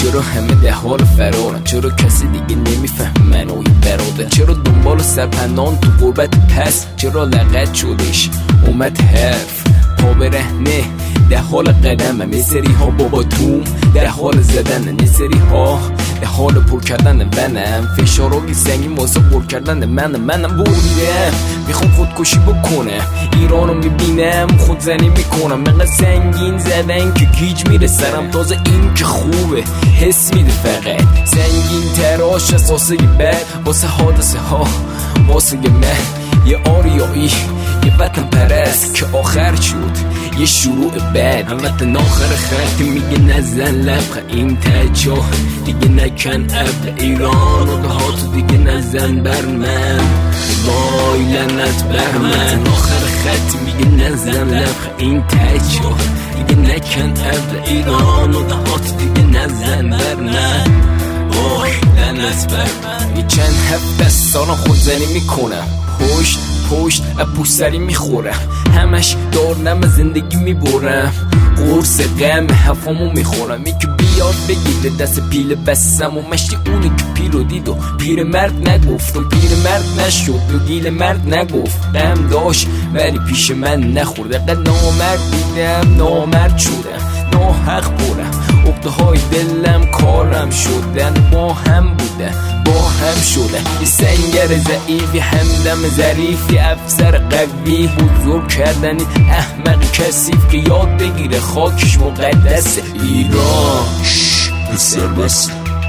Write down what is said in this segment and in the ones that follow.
چرا همه ده حال فرارن؟ چرا کسی دیگه نمیفهم منو برادر؟ چرا دنبال سرپنان تو غربت پس؟ چرا لغت شدش اومد حرف پا برهنه ده حال قدمه؟ میسری ها بابا توم ده حال زدن، میسری ها ده حال پر کردن منم، فشاراگی سنگین واسه پر کردن منم بریدم میخوام خودکشی بکنه، ایرانو میبینم خودزنی میکنم، مقدر سنگین زدن که گیج میره سرم، تازه این که خوبه حس میده فقط سنگین تراش از واسه بد، واسه حادثه ها واسه من یه آریایی یه وطن پرست که آخر شد یه شروع بد، هموطن آخر خط میگه نزن لبخ این تجا دیگه نکن ابر ایران و دهاتو دیگه نزن بر من، وای لعنت بر من، آخر خط میگه نزن لبخ این تجا دیگه نکن ابر ایران و دهاتو دیگه نزن بر من، وای لعنت بر من. یه چند هفته سالم خودزنی میکنم، پشت پوستری میخورم، همش دارم زندگی میبرم، قرص غم حفامو میخورم، یکی بیاد بگیره دست پیل بسم و مشتی اونی که پیرو دید و پیر مرد نگفت و پیر مرد نشد و گیل مرد نگفت، غم داشت ولی پیش من نخورد، قد نامرد دیدم نامرد شدم، ناحق برم عقده های دلم کارم شدن، با هم بودن با هم شدن، یه سنگر ضعیفی همدم ظریفی افسر قوی بزرگ کردن احمق کثیف که یاد بگیره خاکش مقدس ایران بسر بس.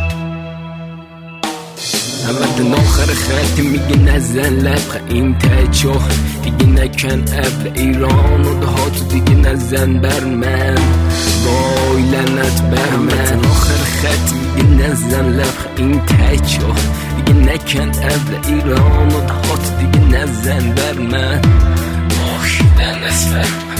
هموطن آخر خط میگه نزن لبخ این تجا دیگه نکن ابر ایران و دهاتو دیگه نزن بر من، وای لعنت بر من، آخر خط میگه نزن لبخ این تجا دیگه نکن ابر ایران و دهاتو دیگه نزن بر من، وای لعنت بر من.